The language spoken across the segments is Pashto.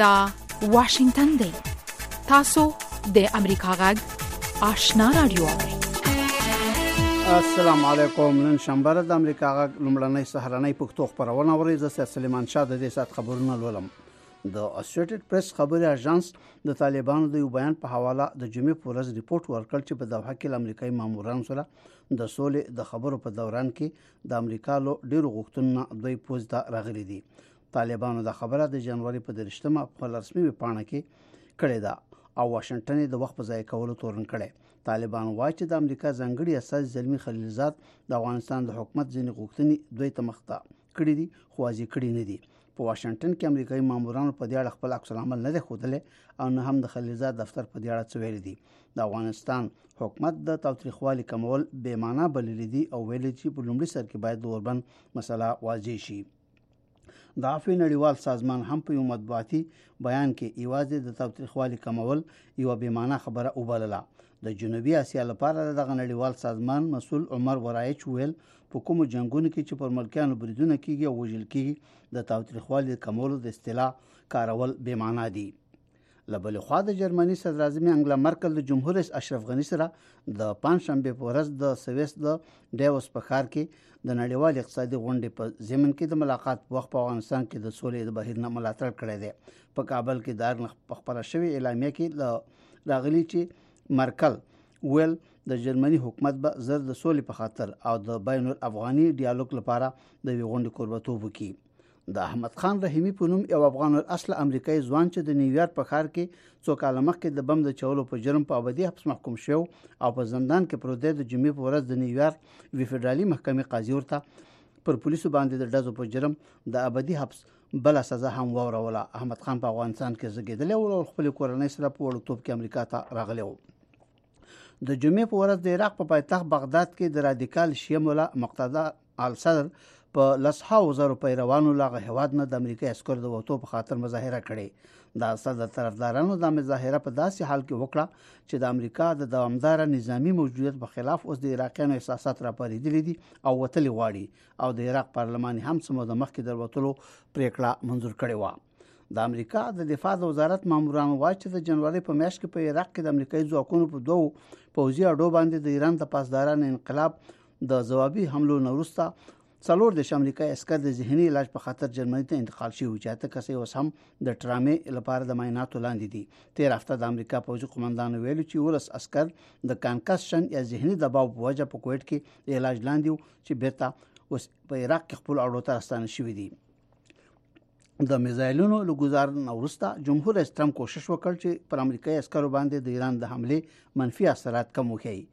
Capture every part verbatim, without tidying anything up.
دا واشنگتن دی. تاسو د امریکا غږ آشنا رادیو. السلام علیکم. نن شنبه د امریکا غږ لومړنۍ سهارنۍ پښتو خبرونه اورئ. زه سلیمان شاه د دې سات خبرونه لولم. د اسوسییټډ پریس خبري اژانس د طالبانو د یو بیان په حواله د جمعې په ورځ ریپورت ورکړ چې په دوحه کې امریکایي مامورانو سره د سولې د خبرو په دوران کې د امریکا له ډیرو غوښتنو دوی پوز ته راغلي دي. طالبانو د خبره د جنوري په درشتمه په رسمي پاڼه کې کړې ده او واشنگټن د وخت په ځای کولو تورن کړي. طالبان وايي چې د امریکا ځانګړي اساس زلمی خلیلزاد د افغانستان د حکومت ځینې غوښتنې دوی ته مخته کړې دي خو واضح کړي نه دي. په واشنگټن کې امریکایي مامورانو په دې اړه خپل عکس العمل نه دی ښودلی او نه هم د خلیلزاد دفتر په دې اړه څه ویلي دي. د افغانستان حکومت د تاوتریخوالي کمول بې معنا بللي دي او ویلي چې په لومړي سر کې باید د اوربند مسله واضح شي. د عفوي نړیوال سازمان هم په یو مطبوعاتي بیان کې یوازې د تاوتریخوالي کمول یو بې معنا خبره وبلله. د جنوبي اسیا لپاره دغه نړیوال سازمان مسؤل عمر ورایچ ویل په کومو جنگونو کې چې پر ملکیانو بریدونه کیږي او وژل کیږي د تاوتریخوالي کمولو د اصطلاح کارول بې معنا دي. له بلې خوا د جرمني صدر اعظم انګلا مرکل د جمهور رئیس اشرف غني سره د پنځشنبه په ورځ د سویس د ډیوس په ښار کې د نړیوال اقتصادي غونډې په ضمن کې د ملاقات په وخت په افغانستان کې د سولې د بهیر نه ملاتړ کړی دی. په کابل کې د په خبره شوې اعلامیه کې راغلي چې مرکل ویل د جرمني حکومت به زر د سولې په خاطر او د بین الافغاني ډیالوګ لپاره د وی غونډې کوربتوب وکړي. د احمد خان رحیمی په نوم یو افغان اصل امریکایي ځوان چې د نیویارک په ښار کې څو کاله مخکې د بم د چولو په جرم په ابدي حبس محکوم شو او په زندان کې پروت دی، د جمعې په ورځ د نیویارک وی فدرالي محکمې قاضي ورته پر پولیسو باندې د ډزو په جرم د ابدي حبس بل سزا هم وروله. احمد خان په افغانستان کې زګیدلی او خپل کورنۍ سره په وړوکتوب کې امریکا ته راغلی و. د جمعې په ورځ د عراق په پایتخت بغداد کې د رادیکال شیعه مولا مقتدا الصدر په لسهاو زرو پیروانو لاغه هواد نه د امریکای عسکر د وټو په خاطر مظاهره کړې. د صدر طرفدارانو د مظاهره په داسې حال کې وکړه چې د امریکا د دوامدار نظامی موجودیت په خلاف اوس د عراقیانو احساسات راپارېدلي دي او وتلي غواړي او د عراق پارلمان هم څه موده مخکې د وټلو پریکړه منظور کړې و. د امریکا د دفاع د وزارت مامورانو وايي چې د جنوري په میاشت کې په عراق کې د امریکایي ځواکونو په دوه پوځي اډو باندې د ایران د پاسداران انقلاب د ځوابي حملو نه وروسته څلور د امریکایي عسکر د ذهني علاج په خاطر جرمني ته انتقال شوي چې اته کسې اوس هم د ټرامې لپاره د معایناتو لاندې دي. تیر هفته د امریکا پوځي قومندان ویلي چې ولس عسکر د کانکسشن یا ذهني دباو په وجه په کویټ کې د علاج لاندې چې بیرته اوس په عراق کې خپل اډو ته راستانه شوي دي. د میزایلونو له ګزارنې وروسته جمهور رئیس ټرمپ کوشش وکړ چې پر امریکایي عسکرو باندې د ایران د حملې منفي اثرات کم وکړي.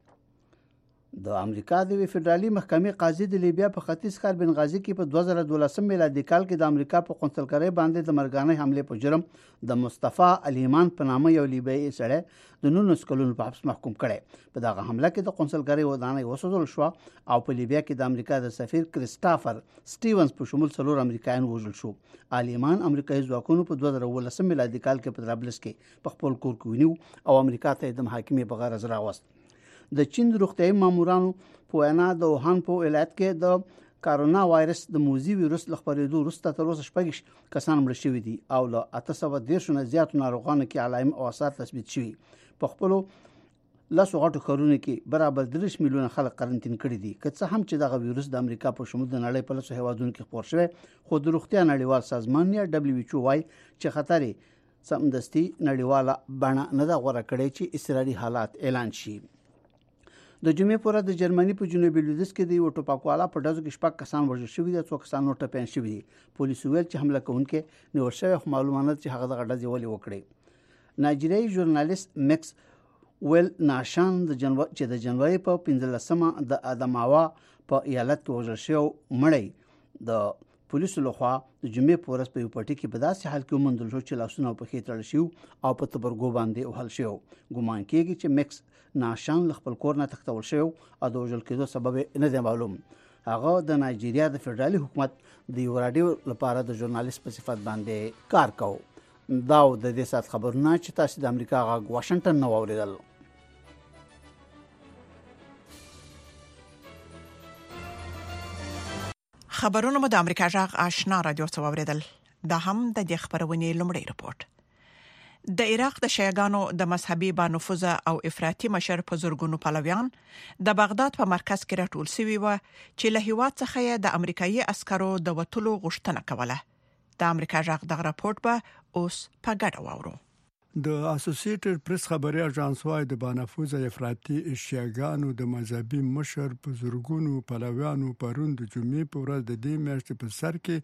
د امریکا د فدرالي محکمې قاضي د لیبیا په ختیځ ښار بنغازي کې په دوه زره دولسم میلادي کال کې د امریکا په قونسلګرۍ باندې د مرګانه حملې په جرم د مصطفی الیمان په نامه یو لیبیایي سړی د نولس کلونو په حبس محکوم کړی. په دغه حمله کې د قونسلګرۍ ودانۍ وسوځول شو او په لیبیا کې د امریکا د سفیر کریسټافر سټیونز په شمول څلور امریکایان وژل شو. الیمان امریکایي ځواکونو په دوه زره اوولسم میلادي کال کې په طرابلس کې په خپل کور کې ونیو او امریکا ته د محاکمې په غرض راوست. د چین روغتیايي مامورانو په وینا د ووهان په ولایت کې د کارونا وایرس د موذي ویروس له خپرېدو وروسته تر اوسه شپږ کسان مړه شوي دي او له اته سوه دېرش نه زیاتو ناروغانو کې علائم او آثار تثبیت شوي. په خپلو لسو غټو ښارونو کې برابر دېرش میلیونه خلک قرنطین کړي دي. که څه هم چې دغه ویروس د امریکا په شمول د نړۍ په لسو هیوادونو کې خپور شوی، خو د روغتیا نړیوال سازمان یا دبلیو ایچ او وايي چې خطر یې سمدستي نړیواله بڼه نه ده غوره کړې چې اضطراري حالات اعلان شي. د جمعې په ورځ د جرمني په جنوبي لویدیځ کې د یو ټوپکوالا په ډزو کې شپږ کسان وژل شوي دي، څو کسان نور ټپیان شوي دي. پولیسو ویل چې حمله کوونکی نیول شوی خو معلومه نه ده چې هغه دغه ډزې ولې وکړې. نایجیریایي ژورنالیست میکس ویل ناشان د جنوري چې د جنوري په پنځلسمه د ادماوا په ایالت کې وژل شوی مړی د پولیسو لخوا د جمعې په ورځ په یو پټي کې په داسې حال کې وموندل شو چې لاسونه او پښې تړل شوي او په تبرګو باندې وهل شوی. ګمان کېږي چې میکس ناشان له خپل کور نه تښتول شوی او د وژل کېدو سبب نه دی معلوم. هغه د نایجیریا د فدرالي حکومت د یو راډیو لپاره د ژورنالیست په صفت باندې کار کوي. دا د دې سات خبرونه چې تاسو د امریکا غږ واشنگټن نه واوریدل. خبرونه مو د امریکا غږ آشنا رادیو څخه واوریدل. دا هم د دې خبرونې لومړی رپورت. د عراق د شیعاګانو د مذهبي بانفوذ او افراطي مشر په زورګونو پلویان د بغداد په مرکز کې راټول شوي و چې له هیواد څخه د امریکایي عسکرو د وټلو غوښتنه کوله. د امریکا ژغ د رپورت به اوس په ګډه واورو. د اسوسییټډ پریس خبري اژانس وايي د بانفوذ افراطي شیعاګانو د مذهبي مشر په زورګونو پلویانو پروند د جمعې په ورځ د دې میاشتې په سر کې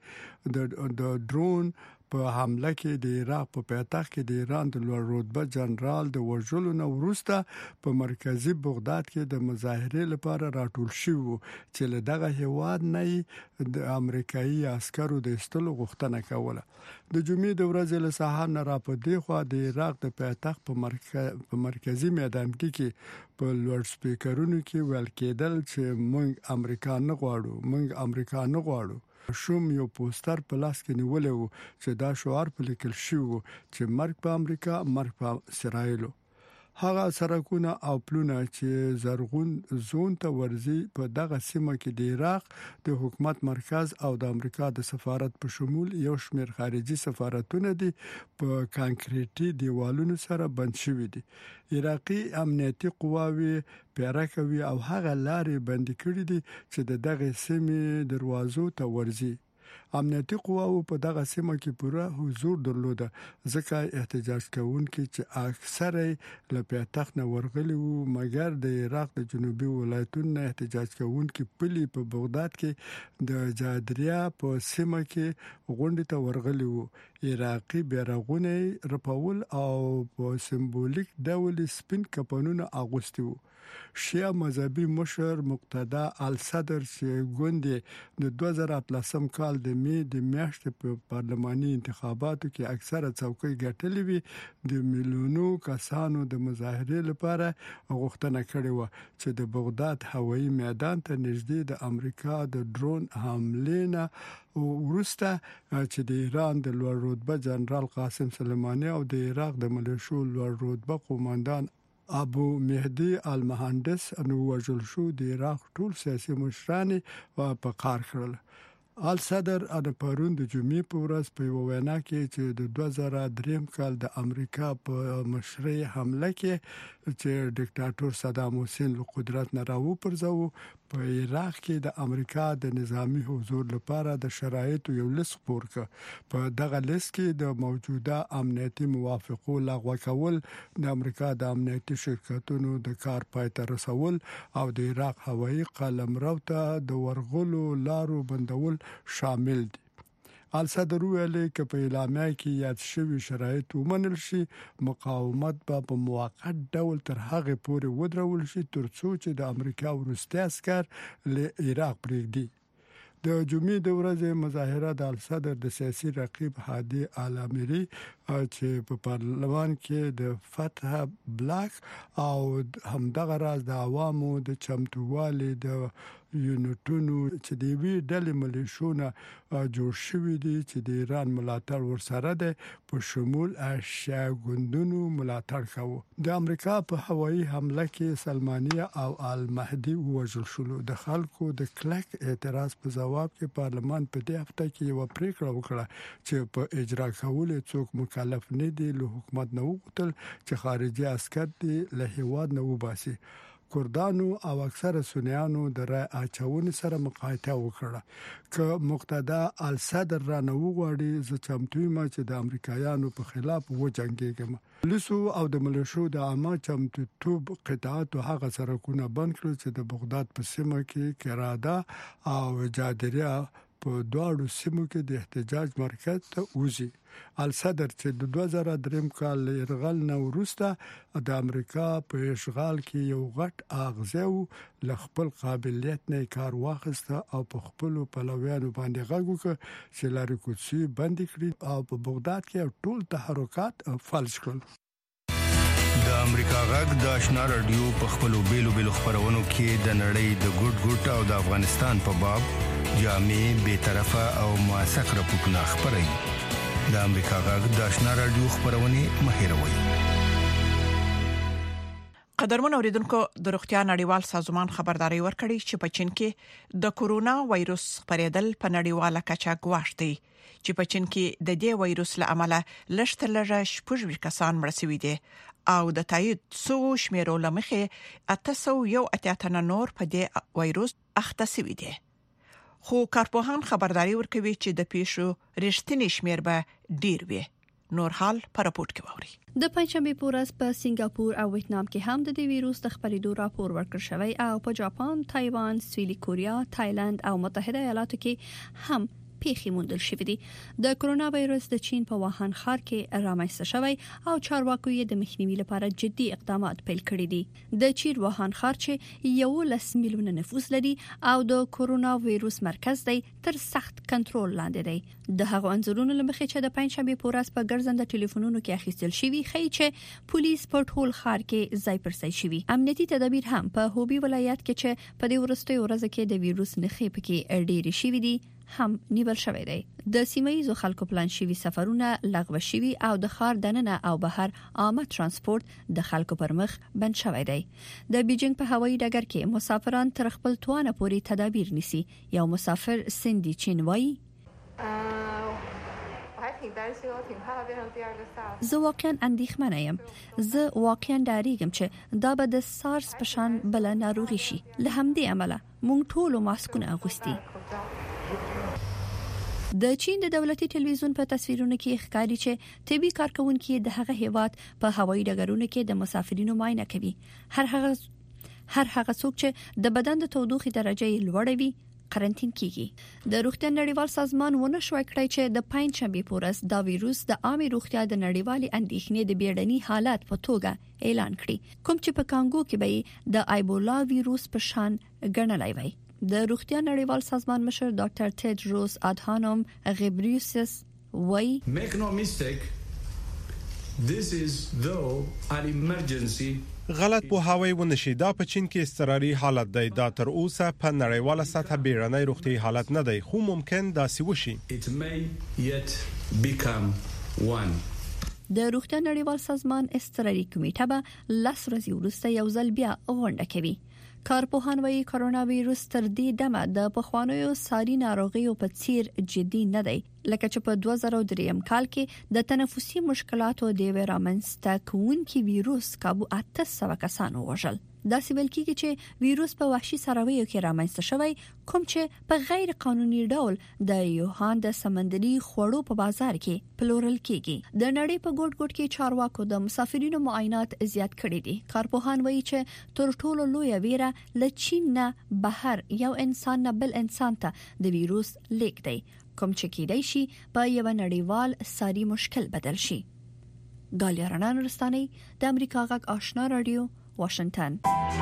د ډرون په حمله کې د عراق په پایتخت کې د ایران د لوړ رتبه جنرال د وژلو نو وروسته په مرکزی بغداد کې د مظاهره لپاره راټول شو چې له دغه هیواد نه د امریکایي عسکرو د استلو غوښتنه کوله. د جمعې د ورځې له سهار نه را په دی خو د عراق د پایتخت په مرکز په مرکزی میدان کې په لوړ سپیکرونو کې ویل کېدل چې موږ امریکا نه غواړو موږ امریکا نه غواړو. شوم یو پوسټر په لاس کې نیولې وو چې دا شعار په لیکل شوی چې مرګ په امریکا مرګ په اسرائیل. هغه سرکونه او پلونه چې زرغون زون ته ورزي په دغه سیمه کې د عراق د حکومت مرکز او د امریکا د سفارت په شمول یو شمېر خارجي سفارتونه دي په کانکریټي دیوالونو سره بند شوي دي. عراقي امنیتي قواوی پیرا کوي او هغه لارې بند کړې دي چې دغه سیمه دروازو ته ورزي. امنیتي قواو په دغه سیمه کې پوره حضور درلوده ځکه احتجاج کوونکي چې اکثره له پایتخت نه ورغلي وو مګر د عراق د جنوبي ولایتونو احتجاج کوونکي پلي په بغداد کې د جادریا په سیمه کې غونډه ته ورغلي وو. عراقي بیرغونه رپول او په سمبولیک ډول سپین کپنونه اغوستي وو. شیعه مذهبي مشر مقتدا الصدر چې ګوندې د دوه زره اتلسم کال د می د میاشتې په پارلماني انتخاباتو کې اکثره څوکۍ ګټلې وي د میلیونو کسانو د مظاهره لپاره غوښتنه کړې و چې د بغداد هوایي میدان ته نږدې د امریکا د ډرون حمله نه ورسته چې د ایران د لوړ رتبه جنرال قاسم سلیمانی او د عراق د ملیشو لوړ رتبه قوماندان ابو مهدی المهندس انو وجل شو د عراق ټول سیاسي مشران په قار کړل. آل صدر ان پرون د جمعې په ورځ په وینا کې چې د دوه زره درې کال د امریکا په مشرۍ حمله کې چې ډیکټاتور صدام حسین له قدرت نه راو پرځو په عراق کې د امریکا د نظامی حضور لپاره د شرایطو یو لیست خپور کړ. په دغه لیست کې د موجوده امنیتي موافقو لغوه کول، د امریکا د امنیتي شرکتونو د کار پای ته رسول او د عراق هوایي قلمرو ته د ورغلو لارو بندول شامل دي. الصدر ویل چې په اعلامیه کې یاد شوی شرایط ومنل شي مقاومت په موقت ډول تر هغه پورې ودرول شي ترڅو چې د امریکا وروستي عسكر له عراق پرېږدي. د جمعې د ورځې مظاهره د الصدر د سیاسي رقیب هادي الامری چې په پارلمان کې د فتح بلاک او همدغه راز د عوامو د چمتووالي د یونټونو چې د وی ډلې ملیشونه جوړ شوې دي چې د ایران ملاتړ ورسره ده په شمول اشیا ګوندونو ملاتړ کوي. د امریکا په هوایي حمله کې سلمانیه او المهدي وژل شول. د خلکو د کلک اعتراض په جواب کې پارلمان په دې هفته کې یو پریکړه وکړه چې په اجرا کولو څوک مکلف نه دي له حکومت نه وغوښتل چې خارجي عسكر دي له هیواد نه وباسي. کردانو او اکثره سنیانو د رای اچونې سره مقایسه وکړه. که مقتدا الصدر را نه وغواړي زه چمتو یم چې د امریکایانو په خلاف وجنګېږم. پولیسو او د ملیشو د عامه چمتوتوب قطعات هغه سرکونه بند کړل چې د بغداد په سیمه کې کرادا او جادریا په دواړو سیمو کې د احتجاج مرکز ته وځي. الصدر چې د دوه زره درې کال يرغل نو وروسته د امریکا په اشغال کې یو غټ اغزو ل خپل قابلیت نه کار واخیسته او په خپل پلویانو باندې غږ وکړ چې لارې کوڅې بند کړي او په بغداد کې ټول تحرکات فلج کړل. د امریکا غږ د آشنا رادیو په خپل بیلو بیلو خبرونو کې د نړۍ د ګډ ګډ او د افغانستان په باب جامع به طرفه او موثق راپورټونه خبري. د امریکا غږ د آشنا رادیو خبرونه مهیروي. قدرمن اوریدونکو د روغتیا نړیوال سازمان خبرداري ورکړي چې په چین کې د کورونا وایروس خپرېدل په نړیواله کچه ګواښ دی چې په چین کې د دې وایروس له امله لږ تر لږه شپږ کسان مړ شوي دي او د تایید څو شمیرو لمخې اته سوه یو اتیا تنه نور په دې وایروس اخته شوي دي. خو کارپوهان خبرداري ورکوي چې د پیښو رښتینی شمیر به ډیر وي. نور حال پر راپورټ کې ووري. د پنځمې پورس په سنگاپور او ویتنام کې هم د ویروس د خپرېدو راپور ورکړ شوی او په جاپان، تایوان، سویلي کوریا، تایلند او متحده ایالاتو کې هم پیښې موندل شوې دي. د کرونا وایروس د چین په ووهان ښار کې رامنځته شوی او چارواکو یې د مخنیوي لپاره جدي اقدامات پیل کړي دي. د چین ووهان ښار چې یو لس میلیونه نفوس لري او د کرونا وایروس مرکز دی تر سخت کنټرول لاندې دی. د هغو انځورونو لمخې چې د پنځمې پورس په ګرځنده ټلیفونونو کې اخیستل شوی ښیي چې پولیس په ټول ښار کې ځای پر ځای شوی. امنیتي تدابیر هم په هوبي ولایت کې چې په دې وروستیو ورځو کې د وایروس نښې پکې ډېرې شوې دي هم نیول شوی دی. د سیمایي خلکو پلان شوی سفرونه لغوه شوی او د ښار دننه او بهر عامه ترانسپورت د خلکو پر مخ بند شوی دی. د بیجینګ په هوایي ډګر کې مسافران تر خپل توانه پورې تدابیر نیسي. یو مسافر سندي چین وایي زه واقعا اندېښمنه یم. زه واقعا ډاریږم چې دا به د سارس په شان بل ناروغي شي. له همدې عمله موږ ټول ماسکونه اغوستي. د چین د دولتي ټلویزیون په تصویرونو کې ښکاري چې طبي کارکونکو د هغه هیواد په هوایي ډګرونو کې د مسافرینو معاینه کوي. هر هغه هر هغه څوک چې د بدن د تودوخې درجه یې لوړه وي قرنطین کیږي. د روغتیا نړیوال سازمان ونه شوي کړی چې د پنځمې پورس دا وایروس د عامه روغتیا د نړیوالې اندېښنې د بیړني حالت په توګه اعلان کړی، کوم چې په کانګو کې به د ایبولا وایروس په شان ګڼلای وي. د روغتیا نړیوال سازمان مشر ډاکټر ټیډروس اډهانوم غیبریسس وایي Make no mistake, this is though an emergency. غلط پوهاوی ونشي. دا په چین کې اضطراري حالت دی. دا تر اوسه په نړیواله سطح بیړنی روغتي حالت نه دی، خو ممکن دا سی وشي. It may yet become one. د روغتیا نړیوال سازمان اضطراري کمیټه به لس ورځې وروسته یو ځل بیا غونډه کوي. کارپوهان وايي کرونا وایروس تر دې دمه د پخوانیو ساري ناروغیو په څیر جدي نه دی، لکه چې په دوه زره درې کال کې د تنفسي مشکلاتو د ویرامنسټا کوونکي وایروس کابو اته سوه کسان وژل. دا سیبل کېږي چې وایروس په وحشي سراویو کې رامنځته شوی، کوم چې په غیر قانوني ډول د یوهان د سمندري خوړو په بازار کې پلورل کېږي. د نړۍ په ګوټ ګوټ کې چارواکو د مسافرینو معاینات زیات کړي دي. کارپوهان وایي چې تر ټولو لوی ویره ل چین نه بهر یو انسان نه بل انسان ته د وایروس لیک دی، کوم چې کېدای شي په یو نړیوال ساري مشکل بدل شي. ګالیا رڼا نورستاني، د امریکا غږ آشنا رادیو، واشنگټن.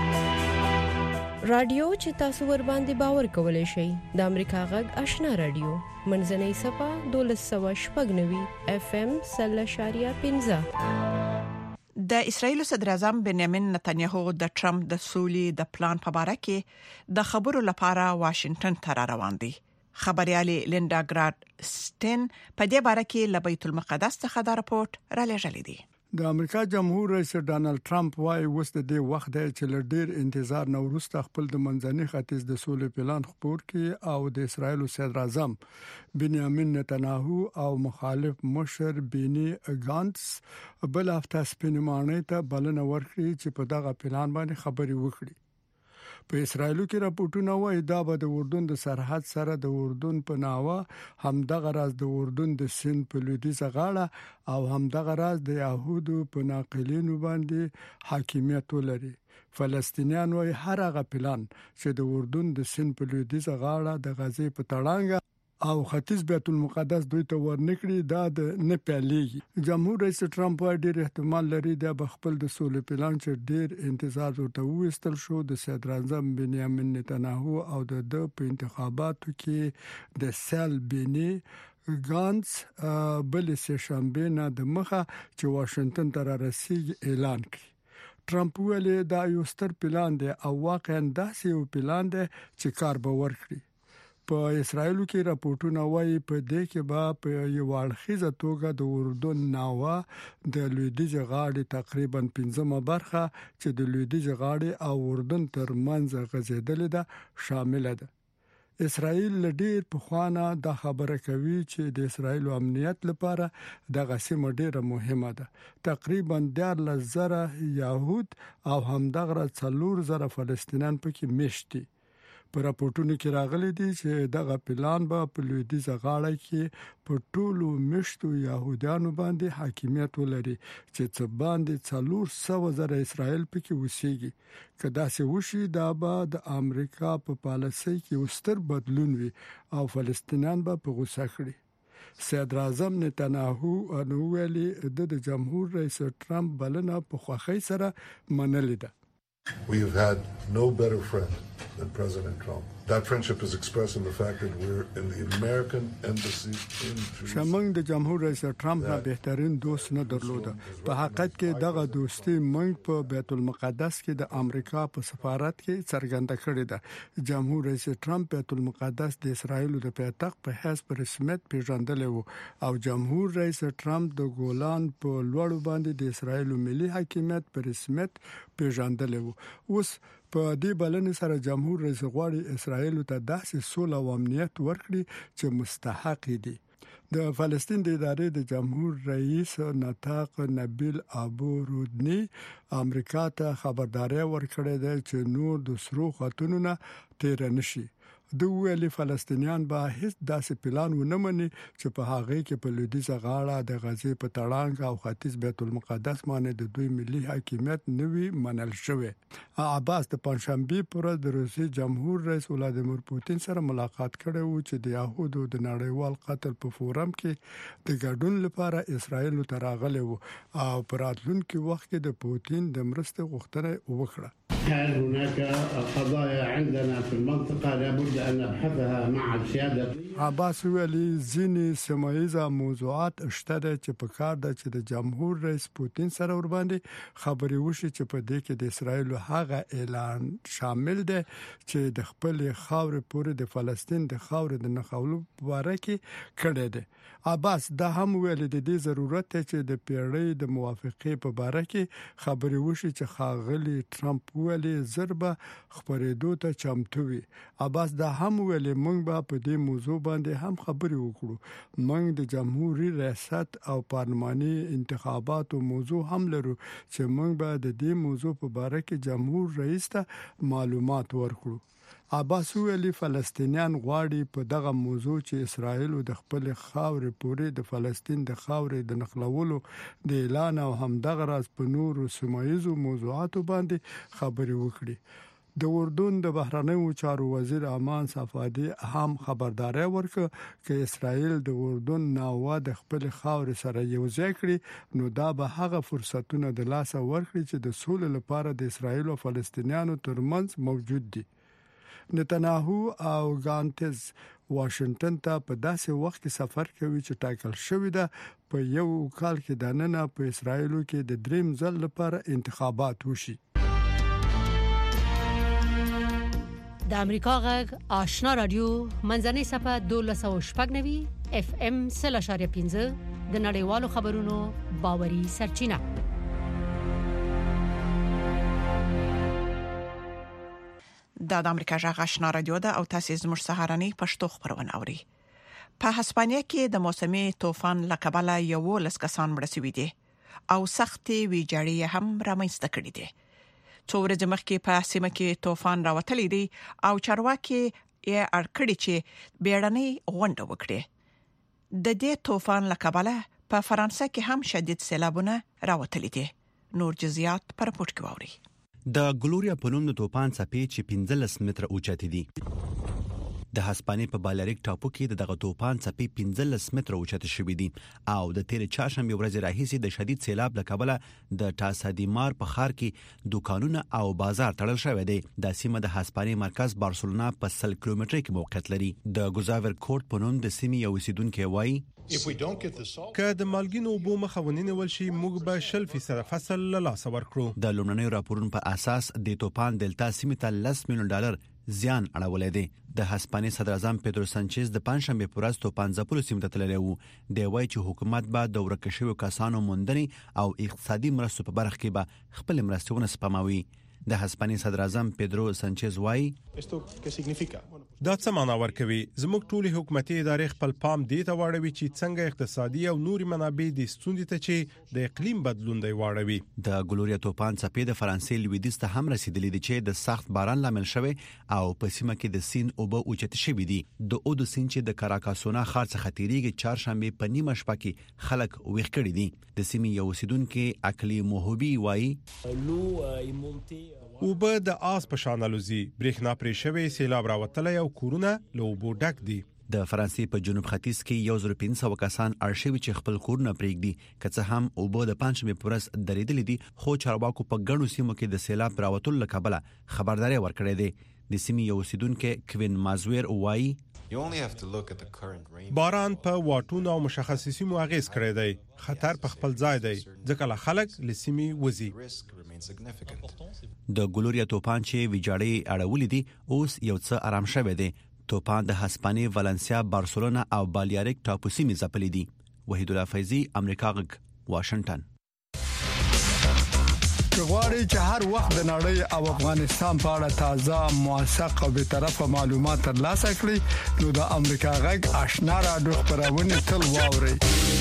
رادیو چې تاسو ور باندې باور کولای شئ. د امریکا غږ آشنا رادیو منځنۍ صفه دولس سوه شپږ نوي اف ام سل اشاریه پنځه. د اسرایل صدر اعظم بنیامین نتنیاهو د ټرمپ د سولې د پلان په اړه کې د خبرو لپاره واشنگټن ته روان دي. خبريالي لیندا ګراډ سټین په دې اړه کې ل بیت المقدس څخه دا راپورټ را لېږلی دی. د امریکا جمهور رئیس ډانلډ ټرمپ وايي اوس د دې وخت دی چې ل ډیر انتظار نو وروسته خپل د منځني ختیځ د سولې پلان خبر کړي او د اسرایل صدر اعظم بنیامین نتنیاهو او مخالف مشر بینی ګانتس بل هفته سپینمانه ته بلنه ورکړي چې په دغه پلان باندې خبري وکړي. په اسرایلو کې راپورټونه وايي دا به د اردن د سرحد سره د اردن په ناوه همدغه راز د اردن د سند په لویدیځه غاړه او همدغه راز د يهودو په ناقلینو باندې حاکمیت ولري. فلسطینیان وايي هر هغه پلان چې د اردن د سند په لویدیځه غاړه د غزې په تړانګه او ختیځ بیت المقدس دوی ته ورنکړي دا د نه پیلېږي. جمهور رئیس ټرمپ وايي ډېر احتمال لري د خپل د سولې پلان چې ډېر انتظار ورته وستل شو د صدر اعظم بنیامین نتنیاهو او د د په انتخاباتو کې د سل بینی ګانس بل سه شنبه نه د مخه چې واشنگټن ته رسیدي اعلان کړ. ټرمپ ویلي دا یو ستر پلان دی او واقعا داسې یو پلان دی چې کار به ورکړي. په اسرایل کې راپورټونه وايي په دې کې به په یو اړخیزه توګه د اردن ناوا د لویدیځ غاړې تقریبا پنځمه برخه چې د لویدیځ غاړې او اردن ترمنځ غځېدلې ده شامل ده. اسرائیل ډېر پخوانه د خبره کوي چې د اسرائیل امنیت لپاره د غسیمه ډېره مهمه ده. تقریبا دیارلس زره يهود او همدغه څلور زره فلسطینیان پکې مشتي. په راپورټونو کې راغلي دي چې دغه پلان به په لویدیځ غاړه کې په ټولو مشتو يهودانو باندې حاکمیت ولري چې څه باندې څلور سوه زره اسرائیل پکې وسیږي. کدا سه وشي دا به د امریکا په پالیسۍ کې وستر بدلون وي او فلسطینیان به په غوسه کړي. صدر اعظم نتنیاهو انوویلی د جمهور رئیس ټرمپ بلنه په خوښۍ سره منلې ده. We have had no better friend than President Trump. That friendship is expressed in the fact that we're in the American embassy in Jerusalem. شمنګ د جمهور رئیس ټرمپ نه بهترین دوست نه درلوده. په حقیقت کې دغه دوستي موږ په بیت المقدس کې د امریکا په سفارت کې څرګنده کړې ده. جمهور رئیس ټرمپ بیت المقدس د اسرایل د پایتخت په حیث په رسمیت پیژندل وو او جمهور رئیس ټرمپ د ګولان په لوړ باندې د اسرایل ملي حاکمیت په رسمیت پیژندل وو. اوس په دې بلنې سره جمهور رئیس غواړي اسرائیل ته داسې سوله او امنیت ورکړي چې مستحق دي. د فلسطین د ادارې د جمهور رئیس نطاق نبیل ابو رودنی امریکا ته خبرداري ورکړې ده چې نور د سرو خطونو نه تیر نشي. د ویلي فلسطینیان به هیڅ داسې پلان ونه مني چې په هغه کې په لویدیځ غاړه د غزې په تړانګ او ختیځ بیت المقدس باندې د دوی ملي حاکمیت نوي منل شوی. عباس د پنځشنبه پر ورځ د روسي جمهور رئیس ولادیمیر پوتین سره ملاقات کړی و چې د يهودو د نړیوال قتل په فورم کې د ګډون لپاره اسرائیل ته راغلی و او په راتلونکي وخت کې د پوتین د مرستې غوښتنه وکړه. كان هناك قضايا عندنا في المنطقة لابد أن نبحثها مع السيادة. عباس ویلي ځینې سیمایي موضوعات شته چې په کار ده چې د جمهور رئیس پوتین سره ور باندې خبري وشي چې په دې کې د اسرایل هغه اعلان شامل دی چې د خپل خاور پورې د فلسطین د خاور د نخولو په اړه کې کړی دی. عباس دا هم ویلي د دې ضرورت چې د پیړۍ د موافقې په اړه کې خبري وشي چې خاغلی ټرمپ ویلي ضربه خبرېدو ته چمتو وي. عباس دا هم ویلي موږ به په دې موضوع باندې هم خبري وکړو. موږ د جمهوریت ریاست او پارلماني انتخاباتو موضوع هم لرو چې موږ به د دې موضوع په اړه کې جمهور رئیس ته معلومات ورکړو. عباس ویلي فلسطینیان غواړي په دغه موضوع چې اسرائیل د خپل خاورې پورې د فلسطین د خاورې د نقلولو د اعلان او همدغه راز په نورو سیمایي موضوعاتو باندې خبري وکړي. د اردن د بهرنیو چارو وزیر امان صفادي هم خبرداري ورکړه چې اسرائیل د اردن ناوا د خپل خاورې سره یو ځای کړي نو دا به هغه فرصتونه د لاسه ورکړي چې د سولې لپاره د اسرائیل او فلسطینیانو ترمنځ موجود دي. نتنیاهو او ګانتز واشنگټن ته په داسې وخت کې سفر کوي چې ټاکل شوی ده په یو کال کې د نن په اسرائیل کې د دریم ځل لپاره انتخابات وشي. د امریکا غږ آشنا رادیو منځنۍ صفه دولس او شپږ نوي اف ام سل اشاریه پنځه د نړیوالو خبرونو باوري سرچینه. د امریکا غږ آشنا رادیو ده او تاسو زموږ سهارنی پښتو خبرونه اوري. په هسپانیا کې د موسمي طوفان لکبله یو لس کسان مړ شوي دي او سختي ویجاړي هم رامنځته کړې دي. څو ورځې مخکې په سیمه کې طوفان راوتلی دی او چارواکي یې اړکړي چې بیړنۍ غونډه وکړي. د دې طوفان لکبله په فرانسه کې هم شدید سیلابونه راوتلی دي. نور جزئیات پر پورت کوي. د ګلوریا په نوم د طوفان څپې چې پنځلس متره اوچتې دي. د هسپانیا په بالاریک ټاپو کې دغه طوفان څپې پنځلس متره اوچتې شوې دي او د تیر چهارشنبه ورځ راهیسې د شدید سیلاب له کبله د ټاسادیمار په ښار کې دکانونه او بازار تړل شوی دی. د سیمه د هسپانیا مرکز بارسلونا په سل کیلومتر کې موقعیت لري. د ګوزاور کوټ په نوم د سیمې یو اوسیدونکو وایي که د مالګینو اوبو مخه ونیول شي موږ به شل فیصد فصل له لاسه ورکړو. د لومړنیو راپورونو په اساس د طوفان دلتا سیمې ته لس میلیون ډالر زیان اړولې دي. د هسپانیا صدر اعظم پیدرو سانچز د پنځشنبه پر ورځ توپان ځپلو سیمه ته تللی وو. دی وایي چې حکومت به د ورکه شویو کسانو موندنې او اقتصادي مرستو په برخه کې به خپل مرستې ونه سپموي. د هسپانیا صدر اعظم پیدرو سانچز وایي دا څه معنا ورکوي؟ زموږ ټولې حکومتي ادارې خپل پام دې ته واړوي چې څنګه اقتصادي او نوري منابع د ستوندې ته چې د اقلیم بدلون دی واړوي. د ګلوریا توپان څپې د فرانسې لویدیځ ته هم رسیدلې دي چې د سخت باران لامل شوی او په سیمه کې د سین اوبه اوچت شوې دي. د اودو سین چې د کاراکاسونا ښار څخه تیریږي چهارشنبه په نیمه شپه کې خلک ویښ کړي دي. د سیمې یو اوسیدونکو اکلی موهوبي وایي اوبه د آس په شان الوزي، برېښنا پرې شوی، سیلاب راوتلی او کورونه له اوبو ډک دي. د فرانسې په جنوب ختیځ کې یو زر پنځه سوه کسان اړ شوي چې خپل کورونه پرېږدي. که څه هم اوبه د پنځشنبې په ورځ درېدلې دي، خو چارواکو په ګڼو سیمو کې د سیلاب راوتلو له کبله خبرداری ورکړې ده. د سیمې یو اوسیدونکو کوین مازویر وایي باران په واټونو او مشخصې سیمو اغیز کړی دی. خطر په خپل ځای دی ځکه له خلک له سیمې وځي. د ګلوریا توپان چې ویجاړي اړولې دي اوس یو څه آرام شوی دی. توپان د هسپانیا، والنسیا، بارسلونا او بالیاریک ټاپو سیمې ځپلې دي. وحید الله فیضی، امریکا غږ، واشنگټن. غواړئ چې هر وخت د نړۍ او افغانستان په اړه تازه، موثق او به طرفه معلومات ترلاسه کړئ نو د امریکا غږ آشنا رادیو خبرونه تل واورئ.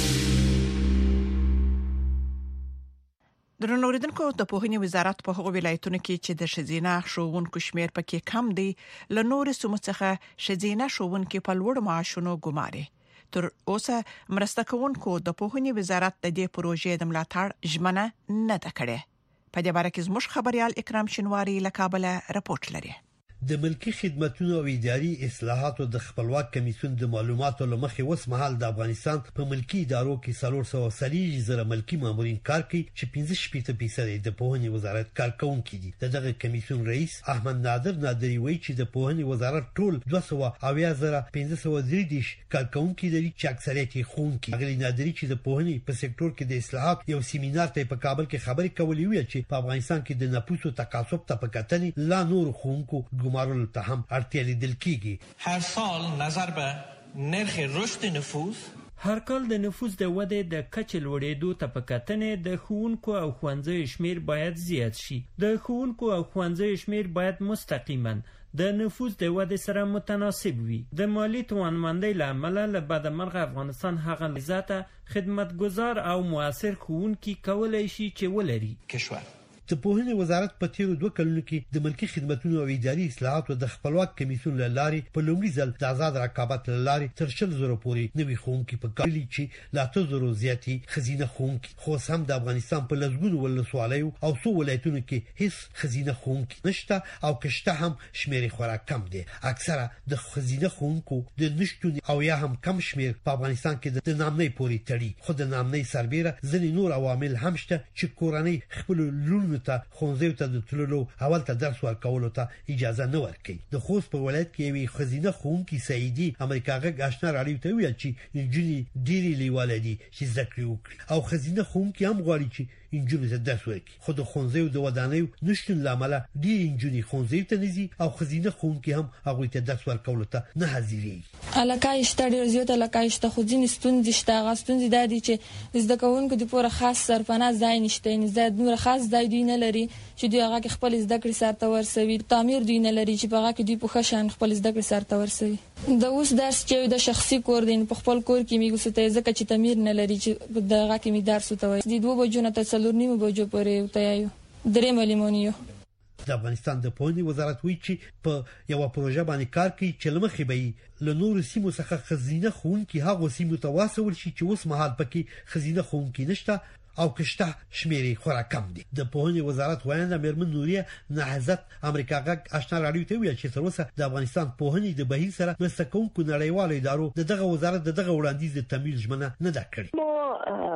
درنو اوریدونکو، د پوهنې وزارت په هغو ولایتونو کې چې د شزینه ښوونکو شمیر پکې کم دی له نورو سیمو څخه شزینه ښوونکو په لوړ معاشونو ګماري. تر اوسه مرسته کوونکو د پوهنې وزارت د دې پروژې د ملاتړ ژمنه نه ده کړې. په دې باره کې زموږ خبريال اکرام شنواری له کابل راپورټ لري. د ملکی خدماتونو او اداري اصلاحاتو د خپلواک کمیسیون د معلوماتو لمخې وس مهال د افغانستان په ملکی ادارو کې څلور سوه سلیج زره ملکی مامورین کار کوي چې پنځه شپږ فیصد د پوهنې وزارت کارکونکي دي. دغه کمیسیون رئیس احمد نادر نادری وایي چې د پوهنې وزارت ټول دوه سوه اویا زره پنځه سوه درې دیش کارکونکي لري چې اکثریت یې ښوونکي. هغه نادری چې د پوهنې په سکتور کې د اصلاحات یو سیمینار ته په کابل کې خبرې کولې ویل چې په افغانستان کې د نفوسو تکاثف ته په کتنې لا نور ښوونکو ګمارل ته هم اړتیا لیدل کیږي. هر سال نظر به نرخ رشد نفوس هر کال د نفوس د ودې د کچې لوړېدو ته په کتنې د ښوونکو او ښوونځیو شمیر باید زیات شي. د ښوونکو او ښوونځیو شمیر باید مستقیما د نفوس د ودې سره متناسب وي. د مالی توانمندۍ له امله له بدمرغه افغانستان هغه لذته خدمتګزار او موثر ښوونکي کولای شي چې ولري. کشور د پوهنې وزارت په تیرو دوه کلونو کې د ملکی خدماتونو او اداري اصلاحاتو د خپلواک کمیسیون لارې په لومړي ځل د آزاد رقابت لارې تر شل زره پورې نوي ښوونکي په کار لري چې لا ته زره زیاتي خزینه ښوونکي. خو هم د افغانستان په لږونو ولسوالیو او څو ولایتونو کې هیڅ خزینه ښوونکي نشته او کشته هم شمیر خورا کم دي. اکثره د خزینه ښوونکو د نشټون او یا هم کم شمیر په افغانستان کې د نامنۍ پورې تړي. خو د نامنۍ سربېره ځینې نور عوامل هم شته چې کورنۍ خپل لورونو ته خونځیو ته د تللو اول ته درس ورکولو ته اجازه نه ورکوي. د خوست په ولایت کې یوې خزینه ښوونکي سعیدي امریکا غږ آشنا راډیو ته ویل چې نجونې ډېرې لیواله دي چې زده کړې وکړي او خزینه ښوونکي هم غواړي چې انجونې ته درس ورکړي. خو د ښوونځیو د ودانیو نشتون له امله ډېرې انجونې ښوونځیو ته نه ځي او خزینه ښوونکي هم هغوی ته درس ورکولو ته نه حاضرېږي. علاقه شته ډېر زیات علاقه شته خو ځینې ستونزې شته. هغه ستونزې دا دي چې زده کوونکو دپاره خاص سرپناه ځای نشته، یعنې ځای نور خاص ځای دوی نه لري چې دوی هغه کې خپل زده کړې سرته ورسوي. تعمیر دوی نه لري چې په هغه کې دوی په ښه شان خپل زده کړې سرته ورسوي. د اوس درس چې د شخصي کور دی په خپل کور کې میږي ستې ځکه چې تعمیر نه لري چې د هغه کې می درس وتوي. د دوه بجو نه تر څلور نیمه بجو پورې وتایو درې ملیمونیو. د افغانستان د پوهنې وزارت وایي چې په یو پروژه باندې کار کوي چې لمخې به له نورو سیمو څخه خزینه ښوونکي هغو سیمو ته واستول شي چې اوس مهال پکې خزینه ښوونکي نشته او کشته شمیرې خورا کم دي. د پوهنې وزارت وایي مېرمن نوریه نهضت امریکا غږ آشنا راډیو ته ویل چې تر اوسه د افغانستان پوهنې د بهیر سره مرسته کوونکو نړیوالو ادارو د دغه وزارت د دغه وړاندیز د تمویل ژمنه نه ده کړې.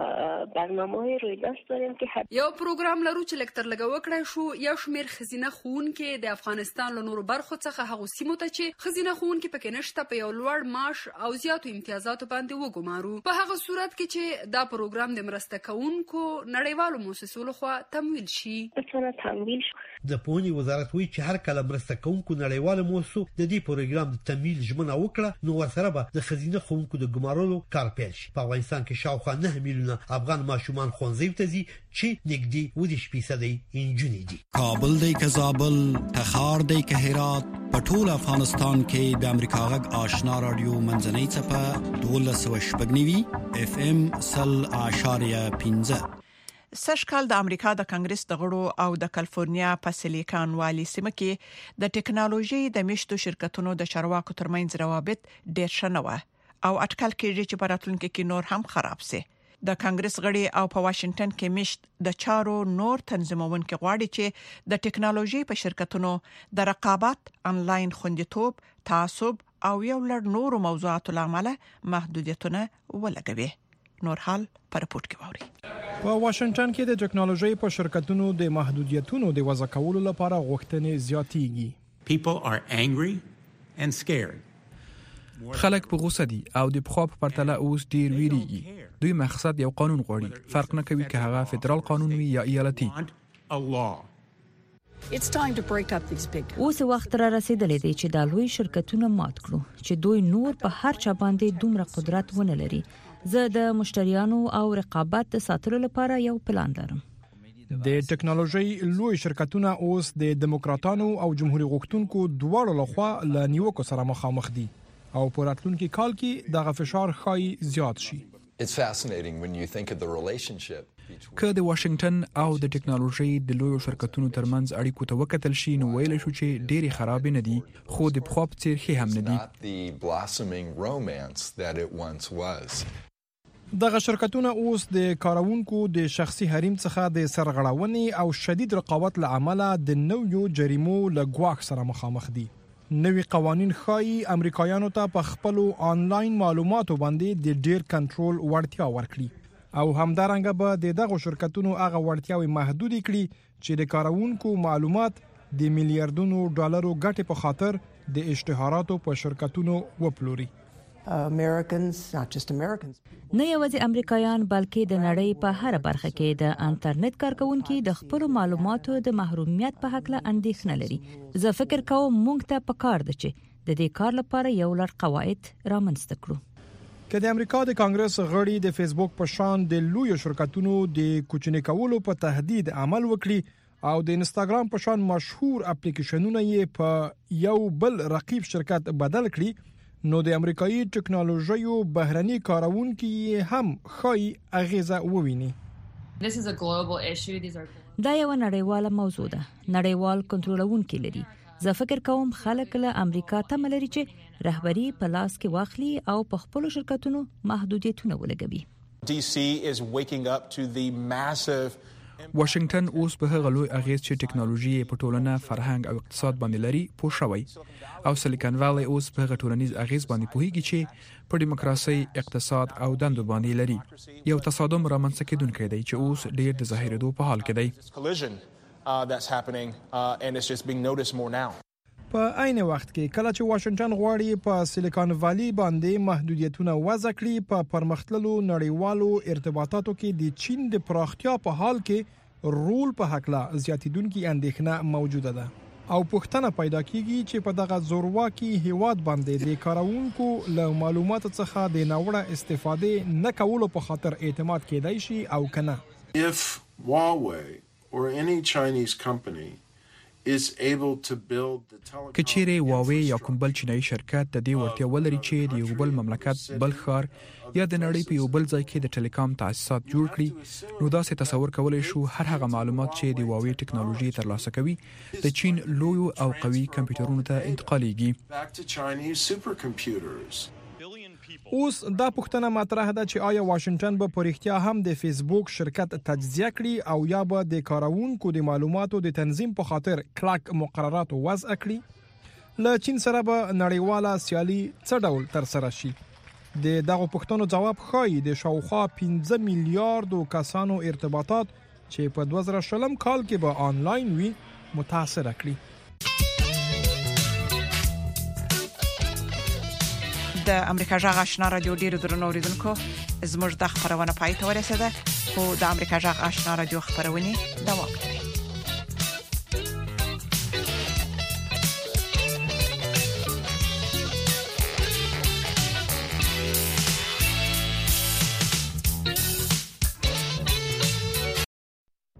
برنامه‌های روی دست داریم که حد... یو پروګرام لرو چې لکتر لګو وکړای شو یو شمیر خزینه خون کې د افغانستان له نورو برخو څخه هغه سیمو ته چې خزینه خون کې پکې نشته په یو لوړ معاش او زیاتو امتیازاتو باندې وګمارو په هغه صورت کې چې دا پروګرام د مرسته کوونکو نړیوالو مؤسسو لخوا تمویل شي څنګه تمویل شي د پونی وزارت وی چې هر کله مرسته کوونکو نړیوالو مؤسسو د دې پروګرام د تمویل ژمنه وکړه نو ورسره به د خزینه خونکو د ګمارلو کار پیل شي په افغانستان کې شاوخوا نه میلیونه افغان ماشومان ښوونځي ته ځي چې نږدې ودیش فیصدي انجونې دي کابل دی که زابل تخار دی که هرات په ټول افغانستان کې د امریکا غږ آشنا رادیو منځنۍ څپه دولس و شپږ نوي اف ام سل اشاریه پنځه سږ کال د امریکا د کانګرس د غړو او د کالیفورنیا په سیلیکان والي سیمه کې د ټکنالوژي د مشتو شرکتونو د چارواکو ترمنځ روابط ډېر شنه و او اټکل کېږي چې په راتلونکي کې نور هم خراب شي د کانګرس غړي او په واشنگټن کې مشت د چارو نور تنظیمونکو غواړي چې د ټکنالوژي په شرکتونو د رقابت انلاین خوندیتوب تعصب او یو لړ نور موضوعاتو لامل محدودیتونه ولګوي نور حال پر رپورت کې ووري په واشنگټن کې د ټکنالوژي په شرکتونو د محدودیتونو د وضع کولو لپاره غوښتنې زیاتېږي. People are angry and scared. خلک په غوسه دي او د پخوا په پرتله اوس ډیر ویریږي. دوی مقصد یو قانون غواړي. فرق نه کوي که هغه فدرال قانون وي یا ایالتي. It's time to break up these big. اوس وخت را رسیدلی دی چې د لوی شرکتونو مات کړو چې دوی نور په هر چا باندې دومره قدرت ونه لري. زه د مشتریانو او رقابت ساتلو لپاره یو پلان لرم. د ټکنالوژي لوی شرکتونه اوس د دموکراتانو او جمهوریت غوښتونکو دواړو لخوا له نیوکو سره مخامخ دي او په راتلونکي کال کې دغه فشار خای زیات شي. It's fascinating when you think of the relationship که د واشنگټن او د ټکنالوژي د لوی شرکتونو ترمنځ اړیکو ته وکتل شي نو ویل شو چې ډېری خراب نه دي خو د پخوا په څیر ښه هم نه دي. the blossoming romance that it once was. دغه شرکتونه اوس د کارونکو د شخصي حریم څخه د سرغړاونې او شدید رقابت له امله د نویو جریمو له ګواښ سره مخامخ دي. نوي قوانين ښایي امریکایانو ته په خپل آنلاین معلوماتو باندې د ډیر کنټرول وړتیا ورکړي او همدارنګه به د دغه شرکتونو هغه وړتیاوي محدود کړي چې د کارونکو معلومات د میلیارډونو ډالرو ګټې په خاطر د اشتهاراتو په شرکتونو وپلوري. Americans, not just Americans. نه یوازې امریکایان بلکې د نړۍ په هر برخه کې د انټرنیټ کارکونکو د خپل معلوماتو د محرومیت په حق له اندېښنه لري. زه فکر کوم موږ ته پکار ده چې د دې کار لپاره یو لړ قواعد رامنځته کړو. که د امریکا د کانګرس غړي د فیسبوک په شان د لوی شرکتونو د کوچنی کولو په تهدید عمل وکړي او د انستګرام په شان مشهور اپلیکیشنونه یې په یو بل رقیب شرکت بدل کړي نو د امریکایي ټکنالوژیو بهرني کارونکو هم خای اغیزه وویني. This is a global issue. These are دا یو نړیواله موضوع ده. نړیوال کنټرولونکي لري. زه فکر کوم خلک له امریکا ته ملري چې رهبری په لاس کې واخلي او په خپل شرکتونو محدودیتونه ولګوي. D C is waking up to the massive واشنگټن اوس په هغه لوی اغیز چې ټکنالوژي په ټولنه فرهنګ او اقتصاد باندې لري پوه شوی او سیلیکان ویلی اوس په هغه ټولنیز اغیز باندې پوهیږي چې په دیموکراسي اقتصاد او دندو باندې لري. یو تصادم رامنځته کېدونکی دی چې اوس ډیر د ظاهرېدو په حال کې دی. that's happening uh, and it's just being noticed more now. په عین وخت کې کله چې واشنگټن غواړي په سیلیکان والی باندې محدودیتونه وضع کړي په پرمختللو نړیوالو ارتباطاتو کې د چین د پراختیا په حال کې رول په حق لا زیاتیدونکو اندېښنه موجوده ده او پوښتنه پیدا کیږي چې په دغه زورواکي هیواد باندې د کارونکو له معلوماتو څخه د ناوړه استفاده نه کولو په خاطر اعتماد کېدای شي او کنه. If Huawei or any Chinese company is able to build the telecom کچېره واوی یا کوم بل چینایي شرکت د دې ورتیا ولري چې د یو بل مملکت بل ښار یا د نړۍ په یو بل ځای کې د ټیلیکام تاسیسات جوړ کړي نو دا څه تصور کولای شو هر هغه معلومات چې د واوی ټکنالوژي ترلاسه کوي د چین لوی او قوي کمپیوټرونو ته انتقالېږي. اوس دا پوښتنه مطرح ده چې آیا واشنگټن به په اړتیا هم د فیسبوک شرکت تجزیه کړي او یا به د کارونکو د معلوماتو د تنظیم په خاطر کلک مقررات وضع کړي. له چین سره به نړیواله سیالي څه ډول تر سره شي؟ د دغه پښتنو جواب خای د شاوخوا پنځه میلیارډ کسانو ارتباطات چې په دوه زره شلم کال کې به آنلاین وي متاثر کړي. د امریکا جغ آشنا رادیو ډیرو درنو اوریدونکو زموږ د خبرونه پای ته ورسېده خو د امریکا جغ آشنا رادیو خبرونه دوام